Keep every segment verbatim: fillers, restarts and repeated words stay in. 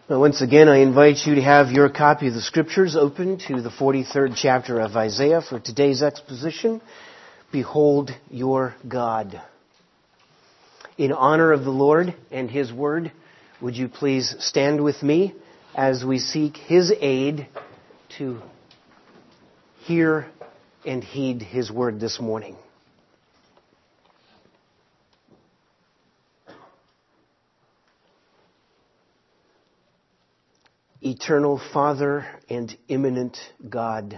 Well, once again, I invite you to have your copy of the Scriptures open to the forty-third chapter of Isaiah for today's exposition. Behold your God. In honor of the Lord and His Word, would you please stand with me as we seek His aid to hear and heed His Word this morning. Eternal Father and immanent God,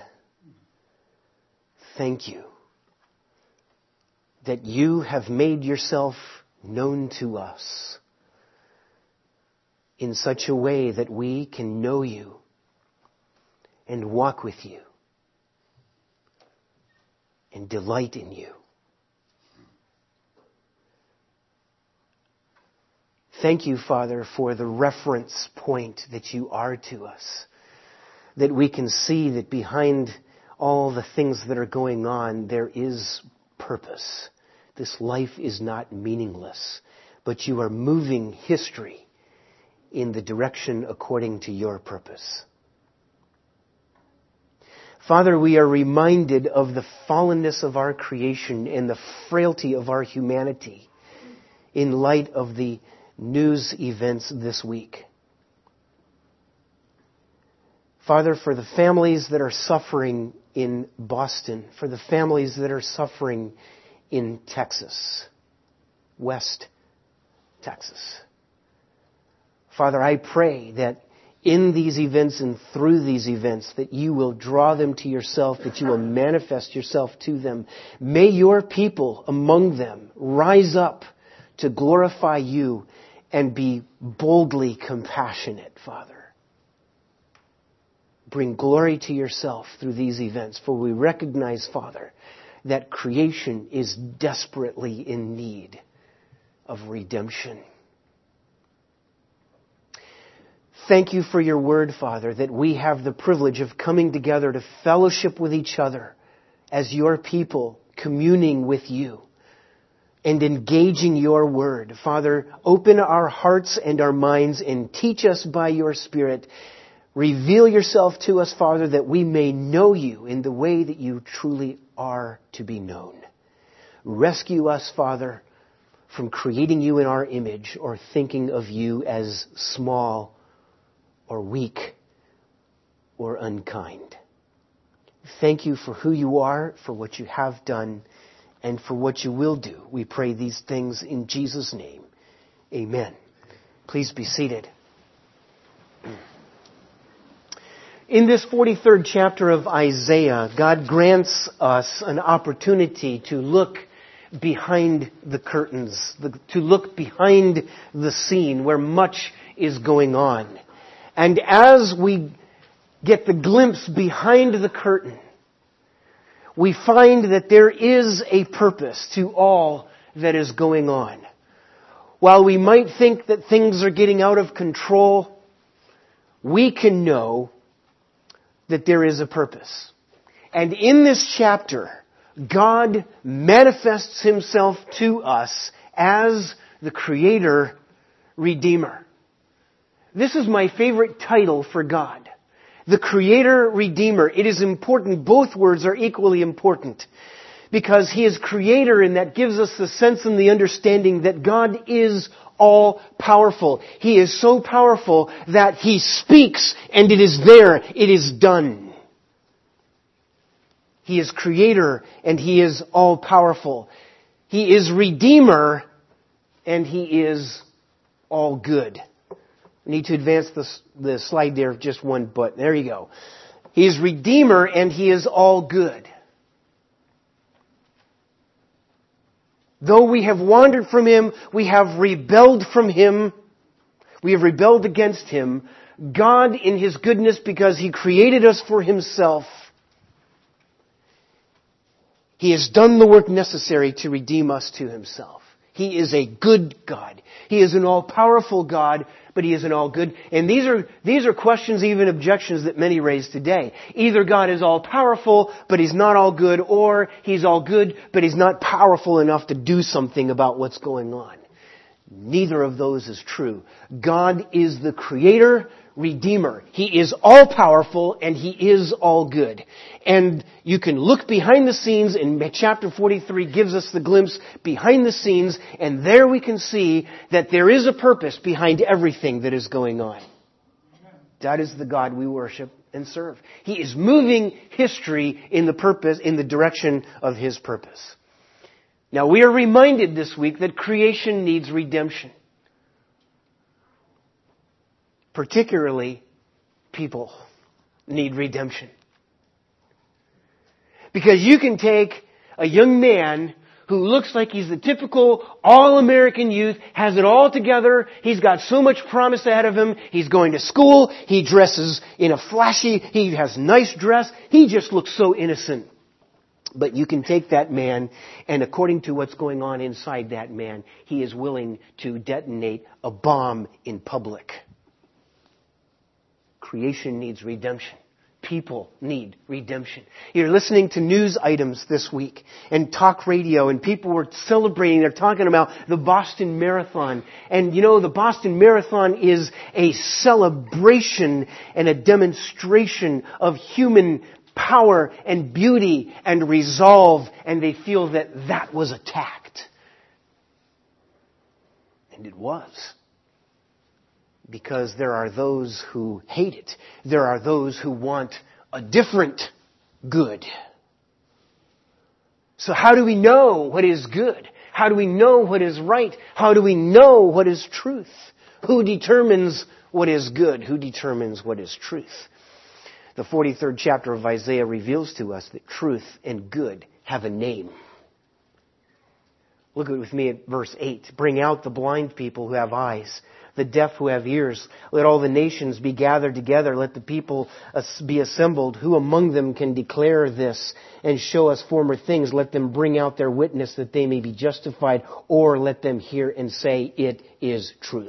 thank you that you have made yourself known to us in such a way that we can know you and walk with you and delight in you. Thank you, Father, for the reference point that you are to us, that we can see that behind all the things that are going on, there is purpose. This life is not meaningless, but you are moving history in the direction according to your purpose. Father, we are reminded of the fallenness of our creation and the frailty of our humanity in light of the news events this week. Father, for the families that are suffering in Boston, for the families that are suffering in Texas, West Texas, Father, I pray that in these events and through these events that you will draw them to yourself, that you will manifest yourself to them. May your people among them rise up to glorify you and be boldly compassionate, Father. Bring glory to yourself through these events, for we recognize, Father, that creation is desperately in need of redemption. Thank you for your word, Father, that we have the privilege of coming together to fellowship with each other as your people, communing with you and engaging your word. Father, open our hearts and our minds and teach us by your Spirit. Reveal yourself to us, Father, that we may know you in the way that you truly are to be known. Rescue us, Father, from creating you in our image or thinking of you as small or weak or unkind. Thank you for who you are, for what you have done, and for what you will do. We pray these things in Jesus' name. Amen. Please be seated. In this forty-third chapter of Isaiah, God grants us an opportunity to look behind the curtains, to look behind the scene where much is going on. And as we get the glimpse behind the curtain, we find that there is a purpose to all that is going on. While we might think that things are getting out of control, we can know that there is a purpose. And in this chapter, God manifests Himself to us as the Creator Redeemer. This is my favorite title for God. The Creator Redeemer. It is important. Both words are equally important. Because He is Creator, and that gives us the sense and the understanding that God is all powerful. He is so powerful that He speaks and it is there. It is done. He is Creator and He is all powerful. He is Redeemer and He is all good. I need to advance the, the slide there just one but. There you go. He is Redeemer and He is all good. Though we have wandered from Him, we have rebelled from Him, we have rebelled against Him, God in His goodness, because He created us for Himself, He has done the work necessary to redeem us to Himself. He is a good God. He is an all-powerful God, but He is an all-good. And these are, these are questions, even objections that many raise today. Either God is all-powerful, but He's not all-good, or He's all-good, but He's not powerful enough to do something about what's going on. Neither of those is true. God is the Creator, Redeemer. He is all-powerful and He is all good. And you can look behind the scenes, and chapter forty-three gives us the glimpse behind the scenes, and there we can see that there is a purpose behind everything that is going on. That is the God we worship and serve. He is moving history in the purpose, in the direction of His purpose. Now we are reminded this week that creation needs redemption. Particularly, people need redemption. Because you can take a young man who looks like he's the typical all-American youth, has it all together, he's got so much promise ahead of him, he's going to school, he dresses in a flashy, he has nice dress, he just looks so innocent. But you can take that man, and according to what's going on inside that man, he is willing to detonate a bomb in public. Creation needs redemption. People need redemption. You're listening to news items this week and talk radio, and people were celebrating. They're talking about the Boston Marathon. And you know, the Boston Marathon is a celebration and a demonstration of human power and beauty and resolve. And they feel that that was attacked. And it was. Because there are those who hate it. There are those who want a different good. So how do we know what is good? How do we know what is right? How do we know what is truth? Who determines what is good? Who determines what is truth? The forty-third chapter of Isaiah reveals to us that truth and good have a name. Look with me at verse eight. Bring out the blind people who have eyes, the deaf who have ears. Let all the nations be gathered together. Let the people be assembled. Who among them can declare this and show us former things? Let them bring out their witness that they may be justified, or let them hear and say, it is truth.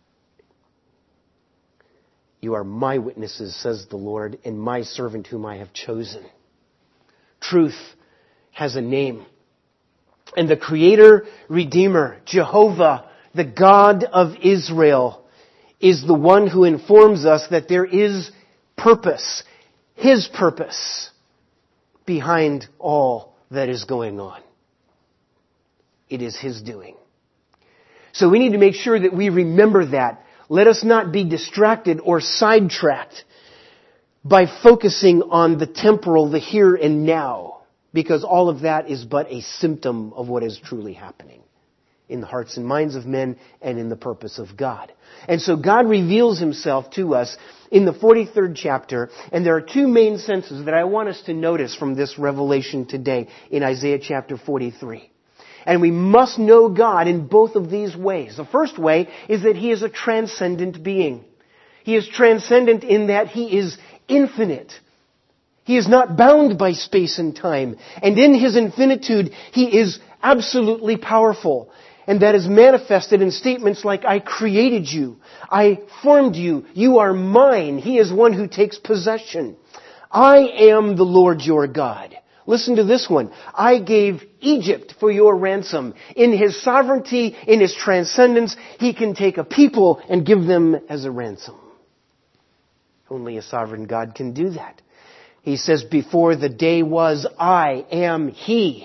You are my witnesses, says the Lord, and my servant whom I have chosen. Truth has a name. And the Creator, Redeemer, Jehovah, the God of Israel, is the one who informs us that there is purpose, His purpose, behind all that is going on. It is His doing. So we need to make sure that we remember that. Let us not be distracted or sidetracked by focusing on the temporal, the here and now, because all of that is but a symptom of what is truly happening in the hearts and minds of men and in the purpose of God. And so God reveals Himself to us in the forty-third chapter, and there are two main senses that I want us to notice from this revelation today in Isaiah chapter forty-three. And we must know God in both of these ways. The first way is that He is a transcendent being. He is transcendent in that He is infinite. He is not bound by space and time. And in His infinitude, He is absolutely powerful. And that is manifested in statements like, I created you. I formed you. You are mine. He is one who takes possession. I am the Lord your God. Listen to this one. I gave Egypt for your ransom. In His sovereignty, in His transcendence, He can take a people and give them as a ransom. Only a sovereign God can do that. He says, before the day was, I am He.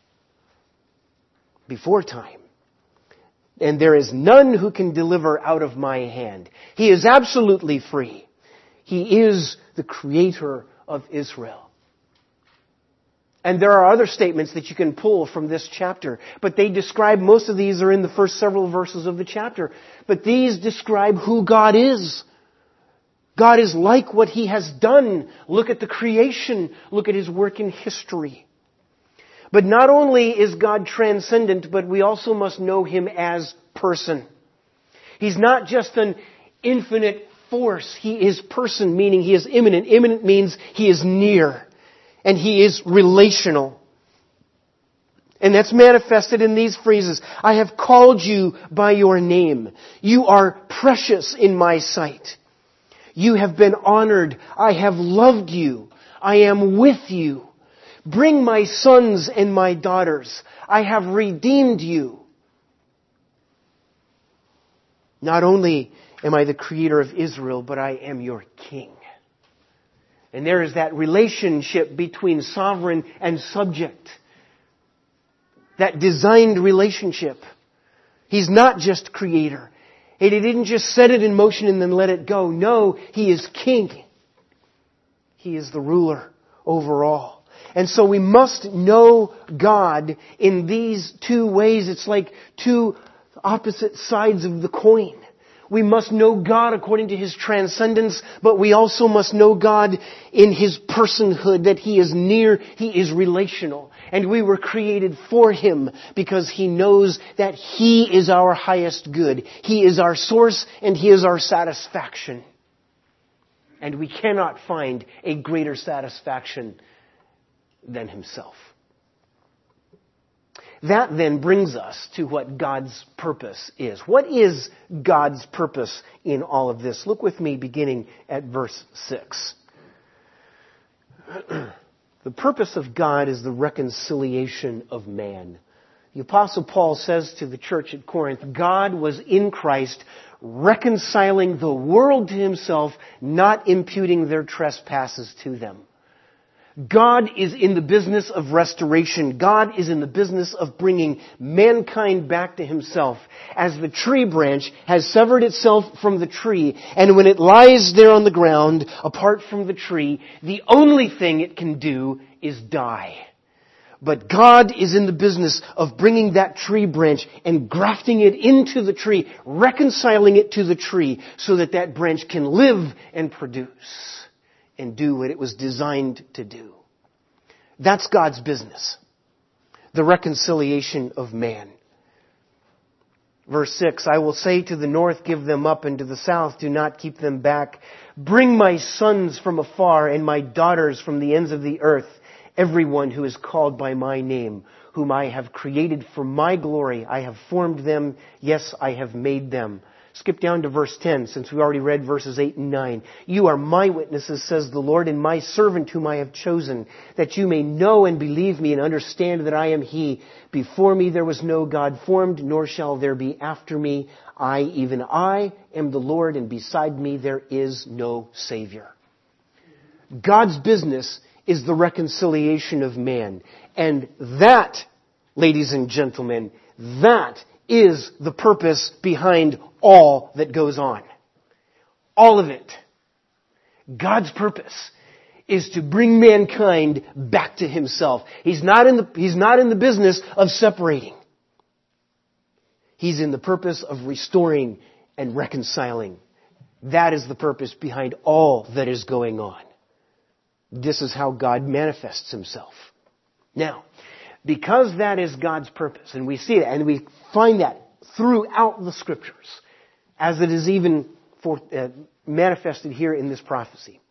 Before time. And there is none who can deliver out of my hand. He is absolutely free. He is the Creator of Israel. And there are other statements that you can pull from this chapter. But they describe, most of these are in the first several verses of the chapter. But these describe who God is. God is like what He has done. Look at the creation. Look at His work in history. But not only is God transcendent, but we also must know Him as person. He's not just an infinite force. He is person, meaning He is immanent. Immanent means He is near. And He is relational. And that's manifested in these phrases. I have called you by your name. You are precious in my sight. You have been honored. I have loved you. I am with you. Bring my sons and my daughters. I have redeemed you. Not only am I the creator of Israel, but I am your king. And there is that relationship between sovereign and subject. That designed relationship. He's not just creator. He didn't just set it in motion and then let it go. No, He is king. He is the ruler over all. And so we must know God in these two ways. It's like two opposite sides of the coin. We must know God according to His transcendence, but we also must know God in His personhood, that He is near, He is relational. And we were created for Him because He knows that He is our highest good. He is our source and He is our satisfaction. And we cannot find a greater satisfaction than Himself. That then brings us to what God's purpose is. What is God's purpose in all of this? Look with me beginning at verse six. The purpose of God is the reconciliation of man. The Apostle Paul says to the church at Corinth, God was in Christ reconciling the world to Himself, not imputing their trespasses to them. God is in the business of restoration. God is in the business of bringing mankind back to Himself. As the tree branch has severed itself from the tree, and when it lies there on the ground, apart from the tree, the only thing it can do is die. But God is in the business of bringing that tree branch and grafting it into the tree, reconciling it to the tree, so that that branch can live and produce and do what it was designed to do. That's God's business. The reconciliation of man. Verse six, I will say to the north, give them up, and to the south, do not keep them back. Bring my sons from afar and my daughters from the ends of the earth, everyone who is called by my name, whom I have created for my glory. I have formed them. Yes, I have made them. Skip down to verse ten, since we already read verses eight and nine. You are my witnesses, says the Lord, and my servant whom I have chosen, that you may know and believe me and understand that I am He. Before me there was no God formed, nor shall there be after me. I, even I, am the Lord, and beside me there is no Savior. God's business is the reconciliation of man. And that, ladies and gentlemen, that is the purpose behind all that goes on. All of it. God's purpose is to bring mankind back to Himself. He's not in the, He's not in the business of separating. He's in the purpose of restoring and reconciling. That is the purpose behind all that is going on. This is how God manifests Himself. Now, because that is God's purpose, and we see it, and we find that throughout the Scriptures, as it is even for, uh, manifested here in this prophecy.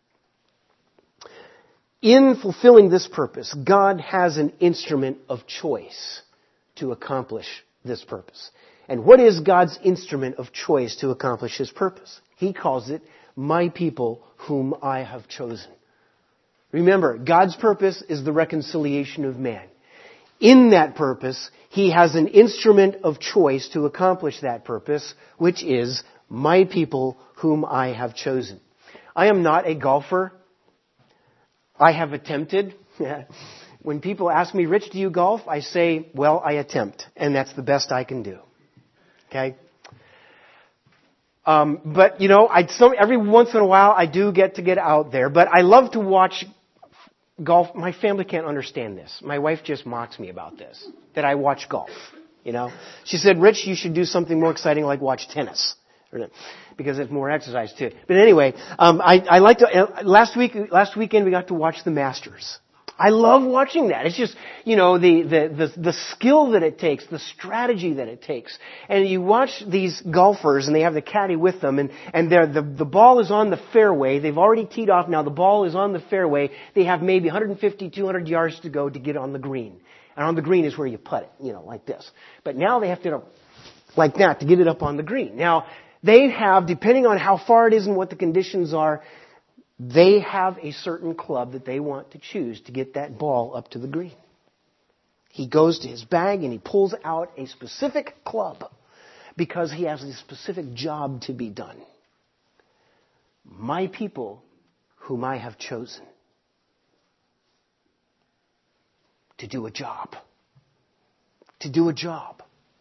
In fulfilling this purpose, God has an instrument of choice to accomplish this purpose. And what is God's instrument of choice to accomplish His purpose? He calls it, my people whom I have chosen. Remember, God's purpose is the reconciliation of man. In that purpose, He has an instrument of choice to accomplish that purpose, which is my people whom I have chosen. I am not a golfer. I have attempted. When people ask me, Rich, do you golf? I say, well, I attempt, and that's the best I can do. Okay? Um, but, you know, I some, every once in a while I do get to get out there, but I love to watch golf. My family can't understand this. My wife just mocks me about this, that I watch golf. You know, she said, Rich, you should do something more exciting like watch tennis, because it's more exercise too. But anyway, um, I, I like to. Uh, last week, last weekend, we got to watch the Masters. I love watching that. It's just, you know, the, the, the, the skill that it takes, the strategy that it takes. And you watch these golfers and they have the caddy with them and, and they're, the, the ball is on the fairway. They've already teed off. Now the ball is on the fairway. They have maybe one fifty, two hundred yards to go to get on the green. And on the green is where you putt it, you know, like this. But now they have to, like that, to get it up on the green. Now, they have, depending on how far it is and what the conditions are, they have a certain club that they want to choose to get that ball up to the green. He goes to his bag and he pulls out a specific club because he has a specific job to be done. My people whom I have chosen to do a job. To do a job.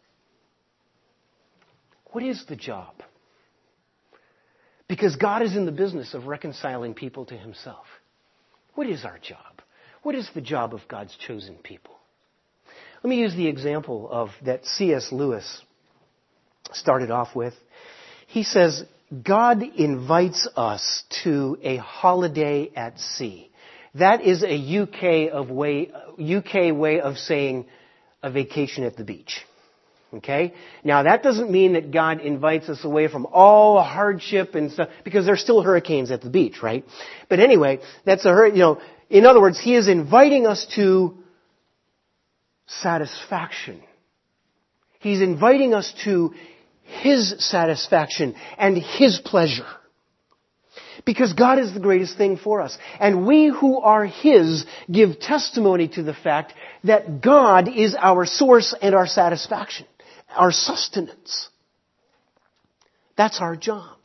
What is the job? Because God is in the business of reconciling people to himself. What is our job? What is the job of God's chosen people? Let me use the example of that C S Lewis started off with. He says, God invites us to a holiday at sea. That is a U K of way, U K way of saying a vacation at the beach. Okay? Now that doesn't mean that God invites us away from all hardship and stuff, because there's still hurricanes at the beach, right? But anyway, that's a, you know, in other words, he is inviting us to satisfaction. He's inviting us to his satisfaction and his pleasure. Because God is the greatest thing for us. And we who are his give testimony to the fact that God is our source and our satisfaction, our sustenance. That's our job.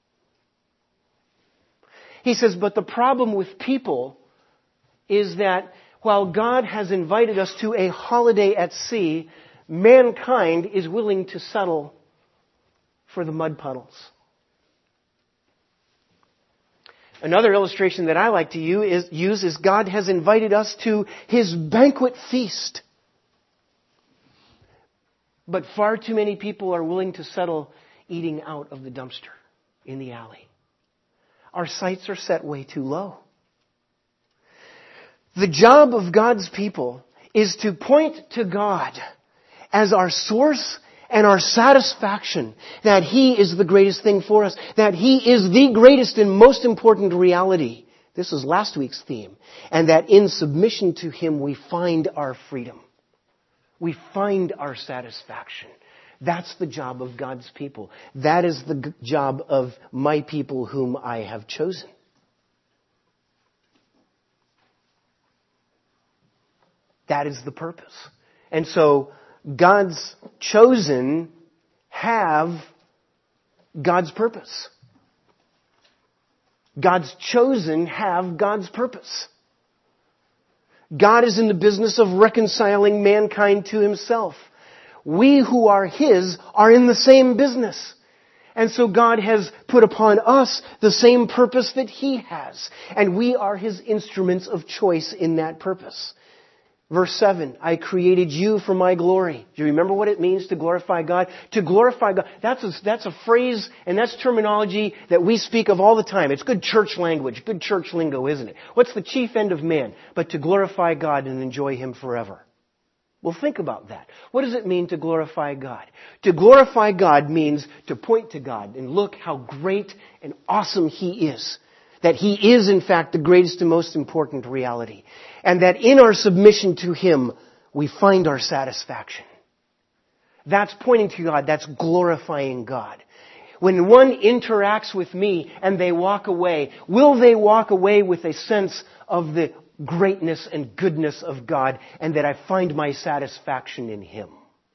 He says, but the problem with people is that while God has invited us to a holiday at sea, mankind is willing to settle for the mud puddles. Another illustration that I like to use is God has invited us to his banquet feast. But far too many people are willing to settle eating out of the dumpster in the alley. Our sights are set way too low. The job of God's people is to point to God as our source and our satisfaction, that he is the greatest thing for us, that he is the greatest and most important reality. This is last week's theme. And that in submission to him we find our freedom. We find our satisfaction. That's the job of God's people. That is the g- job of my people whom I have chosen. That is the purpose. And so God's chosen have God's purpose. God's chosen have God's purpose. God is in the business of reconciling mankind to himself. We who are his are in the same business. And so God has put upon us the same purpose that he has. And we are his instruments of choice in that purpose. Verse seven, I created you for my glory. Do you remember what it means to glorify God? To glorify God, that's a, that's a phrase and that's terminology that we speak of all the time. It's good church language, good church lingo, isn't it? What's the chief end of man? But to glorify God and enjoy him forever. Well, think about that. What does it mean to glorify God? To glorify God means to point to God and look how great and awesome he is. That he is, in fact, the greatest and most important reality. And that in our submission to him, we find our satisfaction. That's pointing to God. That's glorifying God. When one interacts with me and they walk away, will they walk away with a sense of the greatness and goodness of God and that I find my satisfaction in him?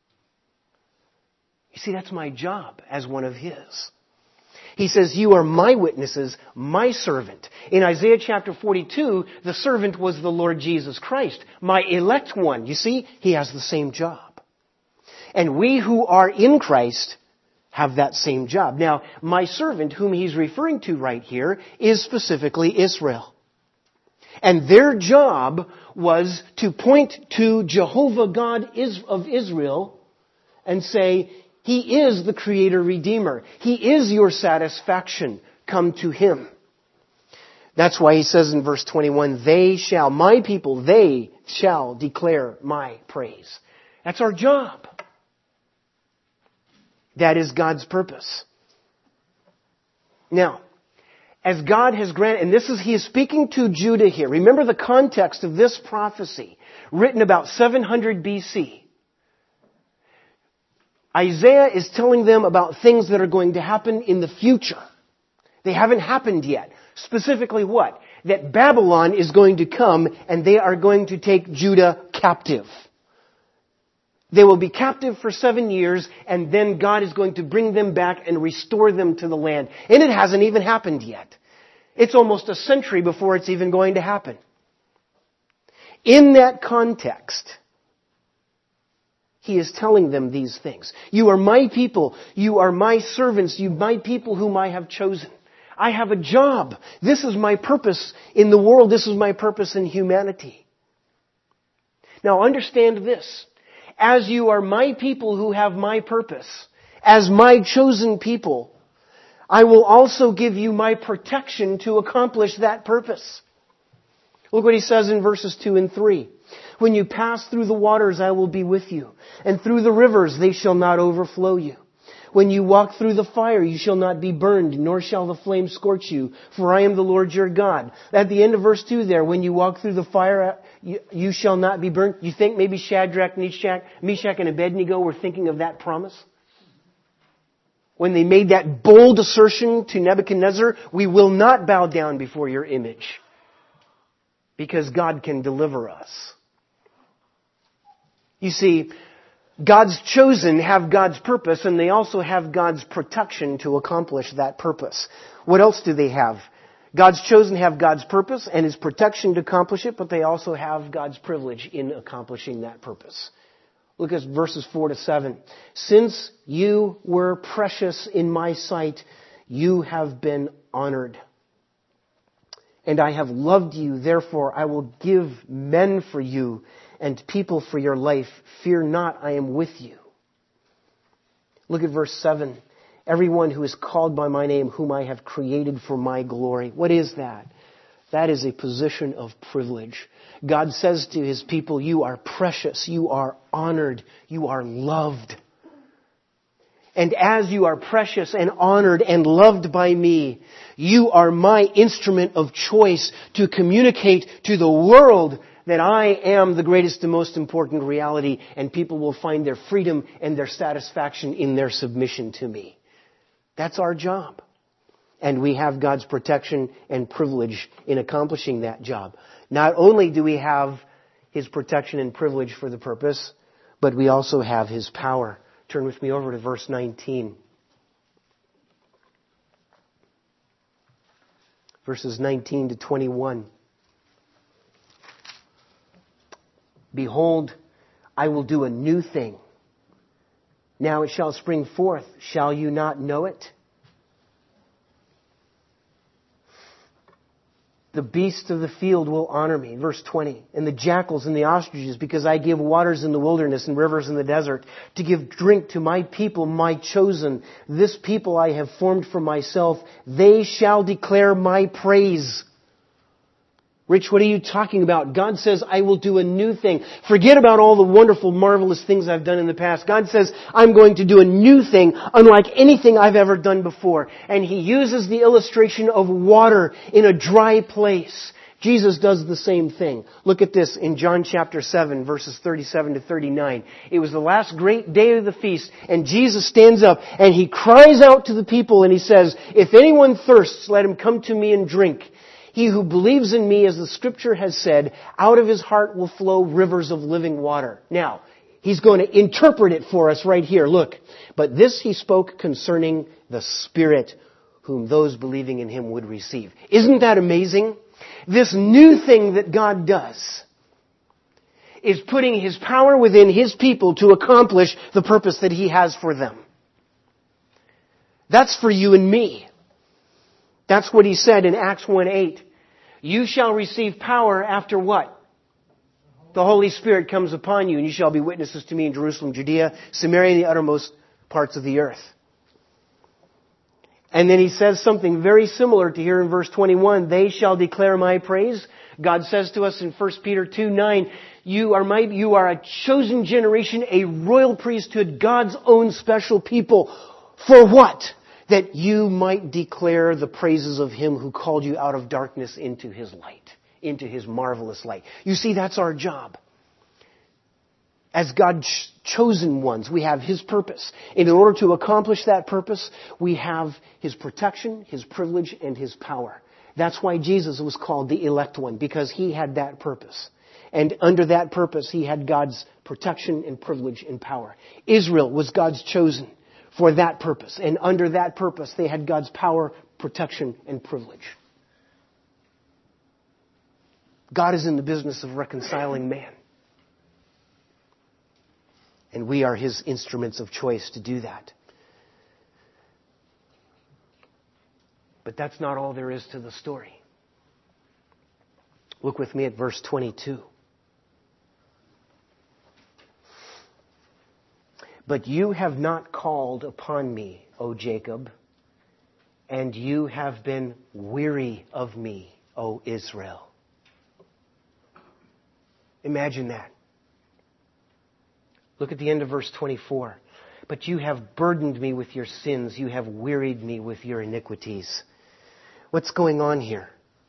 You see, that's my job as one of his. He says, you are my witnesses, my servant. In Isaiah chapter forty-two, the servant was the Lord Jesus Christ, my elect one. You see, he has the same job. And we who are in Christ have that same job. Now, my servant, whom he's referring to right here, is specifically Israel. And their job was to point to Jehovah God of Israel and say, he is the Creator Redeemer. He is your satisfaction. Come to him. That's why he says in verse twenty-one, they shall, my people, they shall declare my praise. That's our job. That is God's purpose. Now, as God has granted, and this is, he is speaking to Judah here. Remember the context of this prophecy, written about seven hundred B C. Isaiah is telling them about things that are going to happen in the future. They haven't happened yet. Specifically what? That Babylon is going to come and they are going to take Judah captive. They will be captive for seven years, and then God is going to bring them back and restore them to the land. And it hasn't even happened yet. It's almost a century before it's even going to happen. In that context, He is telling them these things. You are my people. You are my servants. You are my people whom I have chosen. I have a job. This is my purpose in the world. This is my purpose in humanity. Now understand this. As you are my people who have my purpose, as my chosen people, I will also give you my protection to accomplish that purpose. Look what He says in verses two and three. When you pass through the waters, I will be with you. And through the rivers, they shall not overflow you. When you walk through the fire, you shall not be burned, nor shall the flame scorch you, for I am the Lord your God. At the end of verse two there, when you walk through the fire, you, you shall not be burned. You think maybe Shadrach, Meshach, Meshach, and Abednego were thinking of that promise? When they made that bold assertion to Nebuchadnezzar, we will not bow down before your image, because God can deliver us. You see, God's chosen have God's purpose, and they also have God's protection to accomplish that purpose. What else do they have? God's chosen have God's purpose and His protection to accomplish it, but they also have God's privilege in accomplishing that purpose. Look at verses four to seven. Since you were precious in my sight, you have been honored. And I have loved you, therefore I will give men for you and people for your life. Fear not, I am with you. Look at verse seven. Everyone who is called by my name, whom I have created for my glory. What is that? That is a position of privilege. God says to His people, you are precious, you are honored, you are loved. And as you are precious and honored and loved by me, you are my instrument of choice to communicate to the world that I am the greatest and most important reality, and people will find their freedom and their satisfaction in their submission to me. That's our job. And we have God's protection and privilege in accomplishing that job. Not only do we have His protection and privilege for the purpose, but we also have His power. Turn with me over to verse nineteen. Verses nineteen to twenty-one. Behold, I will do a new thing. Now it shall spring forth. Shall you not know it? The beasts of the field will honor me. Verse twenty. And the jackals and the ostriches, because I give waters in the wilderness and rivers in the desert, to give drink to my people, my chosen. This people I have formed for myself. They shall declare my praise. Rich, what are you talking about? God says, I will do a new thing. Forget about all the wonderful, marvelous things I've done in the past. God says, I'm going to do a new thing, unlike anything I've ever done before. And He uses the illustration of water in a dry place. Jesus does the same thing. Look at this in John chapter seven, verses thirty-seven to thirty-nine. It was the last great day of the feast, and Jesus stands up and He cries out to the people and He says, if anyone thirsts, let him come to me and drink. He who believes in me, as the Scripture has said, out of his heart will flow rivers of living water. Now, He's going to interpret it for us right here. Look, but this He spoke concerning the Spirit, whom those believing in Him would receive. Isn't that amazing? This new thing that God does is putting His power within His people to accomplish the purpose that He has for them. That's for you and me. That's what He said in Acts one eight. You shall receive power after what? The Holy Spirit comes upon you, and you shall be witnesses to me in Jerusalem, Judea, Samaria, and the uttermost parts of the earth. And then He says something very similar to here in verse twenty-one. They shall declare my praise. God says to us in First Peter two nine, you are my, you are a chosen generation, a royal priesthood, God's own special people. For what? That you might declare the praises of Him who called you out of darkness into His light, into His marvelous light. You see, that's our job. As God's chosen ones, we have His purpose. And in order to accomplish that purpose, we have His protection, His privilege, and His power. That's why Jesus was called the elect one, because He had that purpose. And under that purpose, he had God's protection and privilege and power. Israel was God's chosen for that purpose. And under that purpose, they had God's power, protection, and privilege. God is in the business of reconciling man. And we are his instruments of choice to do that. But that's not all there is to the story. Look with me at verse twenty-two. But you have not called upon me, O Jacob, and you have been weary of me, O Israel. Imagine that. Look at the end of verse twenty-four. But you have burdened me with your sins. You have wearied me with your iniquities. What's going on here?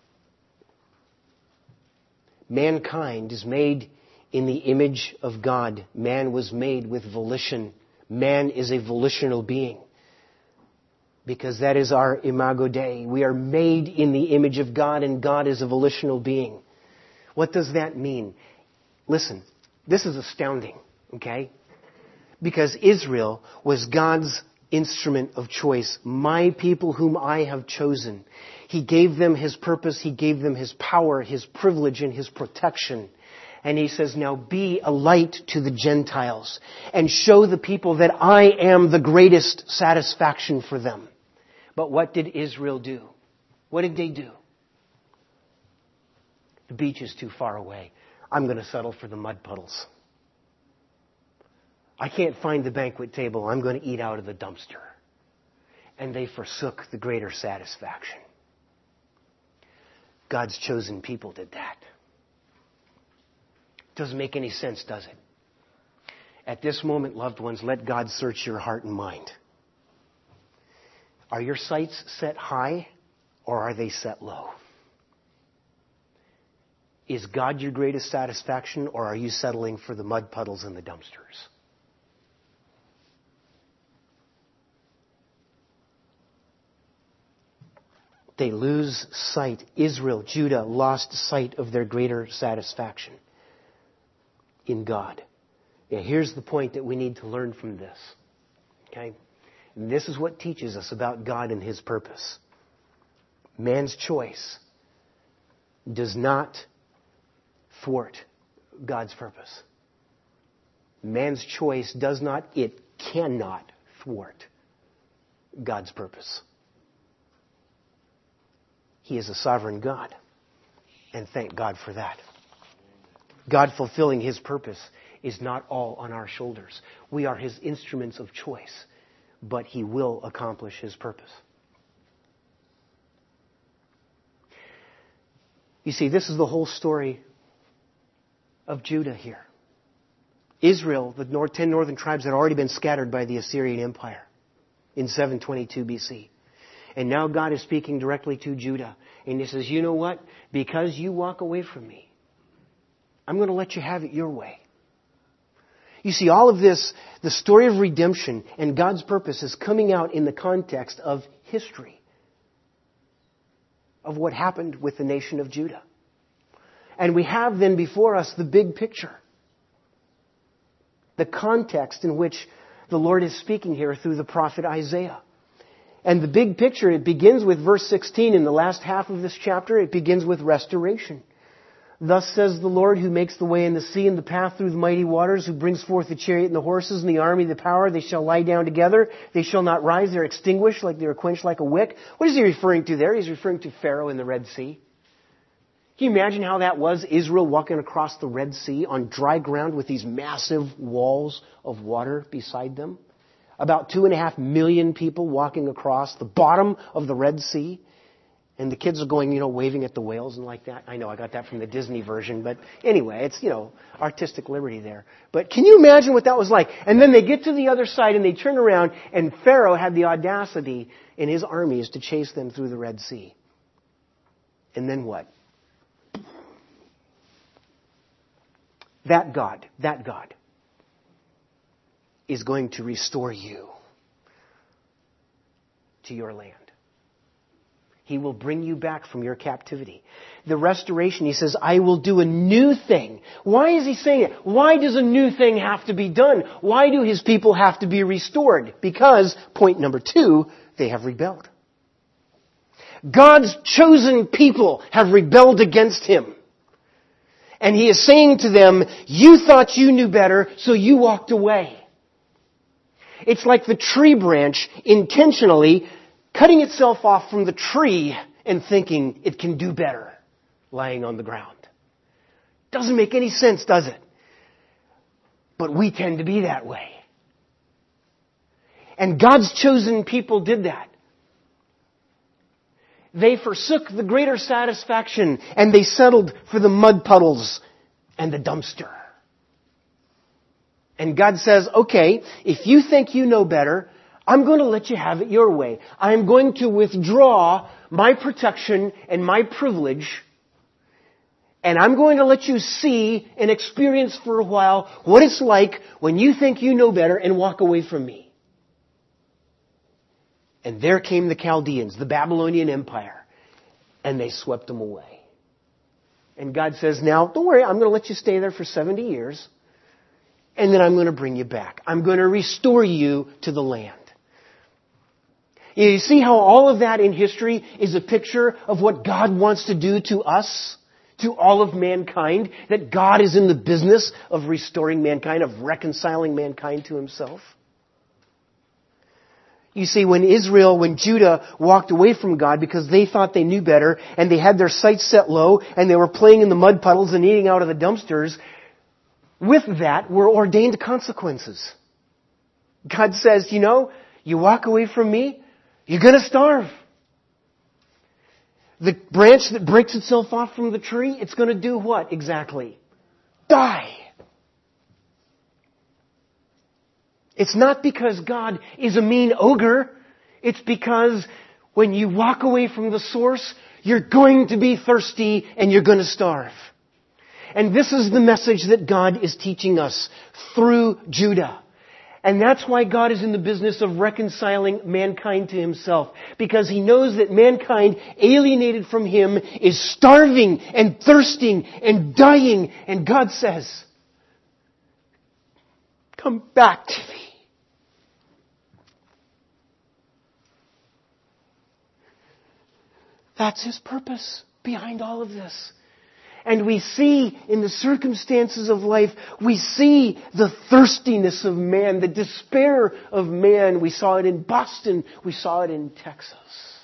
Mankind is made in the image of God. Man was made with volition. Man is a volitional being. Because that is our imago Dei. We are made in the image of God, and God is a volitional being. What does that mean? Listen, this is astounding, okay? Because Israel was God's instrument of choice. My people whom I have chosen. He gave them his purpose. He gave them his power, his privilege, and his protection. And he says, now be a light to the Gentiles and show the people that I am the greatest satisfaction for them. But what did Israel do? What did they do? The beach is too far away. I'm going to settle for the mud puddles. I can't find the banquet table. I'm going to eat out of the dumpster. And they forsook the greater satisfaction. God's chosen people did that. Doesn't make any sense, does it? At this moment, loved ones, let God search your heart and mind. Are your sights set high or are they set low? Is God your greatest satisfaction, or are you settling for the mud puddles and the dumpsters? They lose sight. Israel, Judah, lost sight of their greater satisfaction in God. Yeah, here's the point that we need to learn from this. Okay? And this is what teaches us about God and his purpose. Man's choice does not thwart God's purpose. Man's choice does not, it cannot thwart God's purpose. He is a sovereign God. And thank God for that. God fulfilling his purpose is not all on our shoulders. We are his instruments of choice. But he will accomplish his purpose. You see, this is the whole story of Judah here. Israel, the north, ten northern tribes, had already been scattered by the Assyrian Empire in seven twenty-two B C. And now God is speaking directly to Judah. And he says, you know what? Because you walk away from me, I'm going to let you have it your way. You see, all of this, the story of redemption and God's purpose is coming out in the context of history. Of what happened with the nation of Judah. And we have then before us the big picture. The context in which the Lord is speaking here through the prophet Isaiah. And the big picture, it begins with verse sixteen. In the last half of this chapter, it begins with restoration. Thus says the Lord, who makes the way in the sea and the path through the mighty waters, who brings forth the chariot and the horses and the army, the power. They shall lie down together. They shall not rise. They're extinguished like they are quenched like a wick. What is he referring to there? He's referring to Pharaoh in the Red Sea. Can you imagine how that was? Israel walking across the Red Sea on dry ground with these massive walls of water beside them. About two and a half million people walking across the bottom of the Red Sea. And the kids are going, you know, waving at the whales and like that. I know I got that from the Disney version. But anyway, it's, you know, artistic liberty there. But can you imagine what that was like? And then they get to the other side and they turn around and Pharaoh had the audacity in his armies to chase them through the Red Sea. And then what? That God, that God is going to restore you to your land. He will bring you back from your captivity. The restoration, he says, I will do a new thing. Why is he saying it? Why does a new thing have to be done? Why do his people have to be restored? Because, point number two, they have rebelled. God's chosen people have rebelled against him. And he is saying to them, you thought you knew better, so you walked away. It's like the tree branch intentionally cutting itself off from the tree and thinking it can do better lying on the ground. Doesn't make any sense, does it? But we tend to be that way. And God's chosen people did that. They forsook the greater satisfaction and they settled for the mud puddles and the dumpster. And God says, okay, if you think you know better, I'm going to let you have it your way. I'm going to withdraw my protection and my privilege, and I'm going to let you see and experience for a while what it's like when you think you know better and walk away from me. And there came the Chaldeans, the Babylonian Empire, and they swept them away. And God says, now, don't worry, I'm going to let you stay there for seventy years, and then I'm going to bring you back. I'm going to restore you to the land. You see how all of that in history is a picture of what God wants to do to us, to all of mankind, that God is in the business of restoring mankind, of reconciling mankind to himself. You see, when Israel, when Judah walked away from God because they thought they knew better and they had their sights set low and they were playing in the mud puddles and eating out of the dumpsters, with that were ordained consequences. God says, you know, you walk away from me, you're going to starve. The branch that breaks itself off from the tree, it's going to do what exactly? Die. It's not because God is a mean ogre. It's because when you walk away from the source, you're going to be thirsty and you're going to starve. And this is the message that God is teaching us through Judah. And that's why God is in the business of reconciling mankind to himself. Because he knows that mankind, alienated from him, is starving and thirsting and dying. And God says, come back to me. That's his purpose behind all of this. And we see in the circumstances of life, we see the thirstiness of man, the despair of man. We saw it in Boston. We saw it in Texas.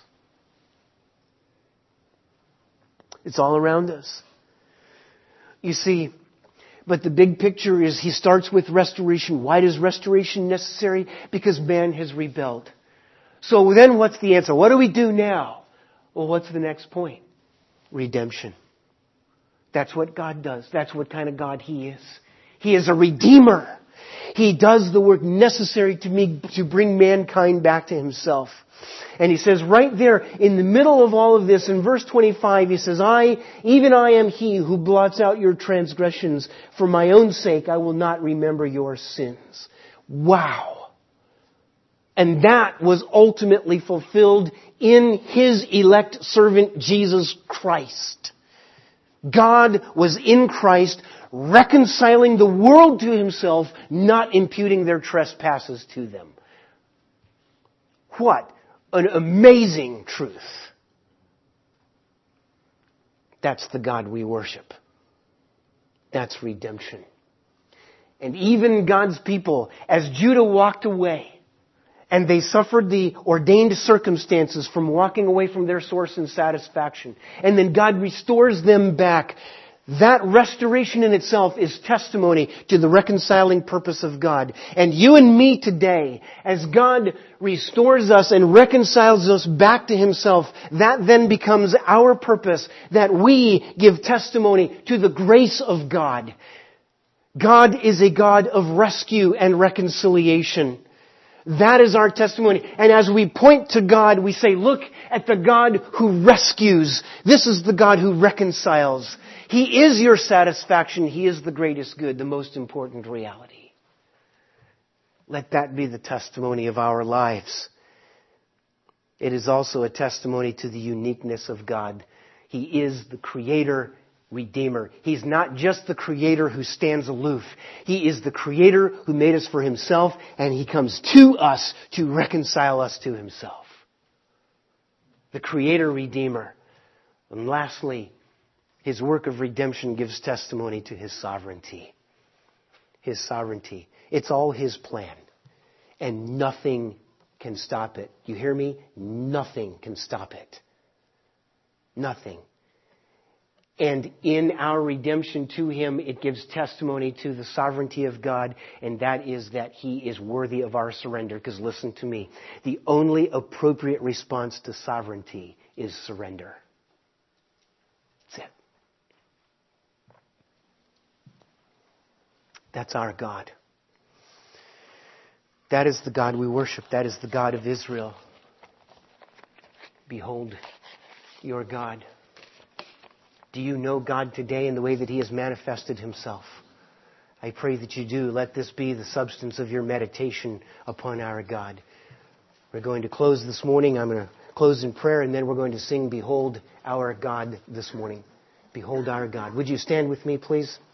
It's all around us. You see, but the big picture is he starts with restoration. Why is restoration necessary? Because man has rebelled. So then what's the answer? What do we do now? Well, what's the next point? Redemption. That's what God does. That's what kind of God he is. He is a redeemer. He does the work necessary to me to bring mankind back to himself. And he says right there in the middle of all of this, in verse twenty-five, he says, I, even I am he who blots out your transgressions. For my own sake, I will not remember your sins. Wow. And that was ultimately fulfilled in his elect servant, Jesus Christ. God was in Christ, reconciling the world to himself, not imputing their trespasses to them. What an amazing truth. That's the God we worship. That's redemption. And even God's people, as Judah walked away, and they suffered the ordained circumstances from walking away from their source and satisfaction. And then God restores them back. That restoration in itself is testimony to the reconciling purpose of God. And you and me today, as God restores us and reconciles us back to himself, that then becomes our purpose, that we give testimony to the grace of God. God is a God of rescue and reconciliation. That is our testimony. And as we point to God, we say, look at the God who rescues. This is the God who reconciles. He is your satisfaction. He is the greatest good, the most important reality. Let that be the testimony of our lives. It is also a testimony to the uniqueness of God. He is the Creator, Redeemer. He's not just the Creator who stands aloof. He is the Creator who made us for Himself, and He comes to us to reconcile us to Himself. The Creator, Redeemer. And lastly, His work of redemption gives testimony to His sovereignty. His sovereignty. It's all His plan. And nothing can stop it. You hear me? Nothing can stop it. Nothing. And in our redemption to Him, it gives testimony to the sovereignty of God, and that is that He is worthy of our surrender. Because listen to me, the only appropriate response to sovereignty is surrender. That's it. That's our God. That is the God we worship. That is the God of Israel. Behold your God. Do you know God today in the way that He has manifested Himself? I pray that you do. Let this be the substance of your meditation upon our God. We're going to close this morning. I'm going to close in prayer, and then we're going to sing Behold Our God this morning. Behold our God. Would you stand with me, please?